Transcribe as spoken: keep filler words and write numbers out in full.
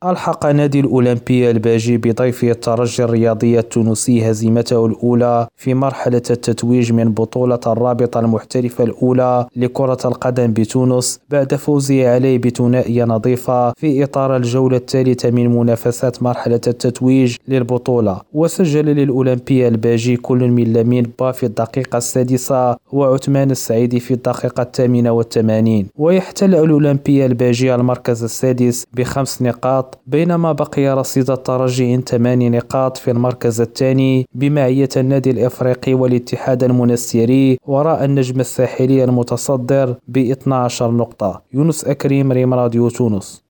ألحق نادي الأولمبي الباجي بضيفه الترجي الرياضي التونسي هزيمته الأولى في مرحلة التتويج من بطولة الرابطة المحترفة الأولى لكرة القدم بتونس بعد فوزه عليه بثنائية نظيفة في إطار الجولة الثالثة من منافسات مرحلة التتويج للبطولة. وسجل للأولمبي الباجي كل من لامين با في الدقيقة السادسة وعثمان السعيدي في الدقيقة الثامنة والثمانين. ويحتل الأولمبي الباجي المركز السادس بخمس نقاط، بينما بقي رصيد الترجي عند ثمان نقاط في المركز الثاني بمعية النادي الإفريقي والاتحاد المنستيري وراء النجم الساحلي المتصدر ب اثنتي عشرة نقطة. يونس أكريم، ريم راديو تونس.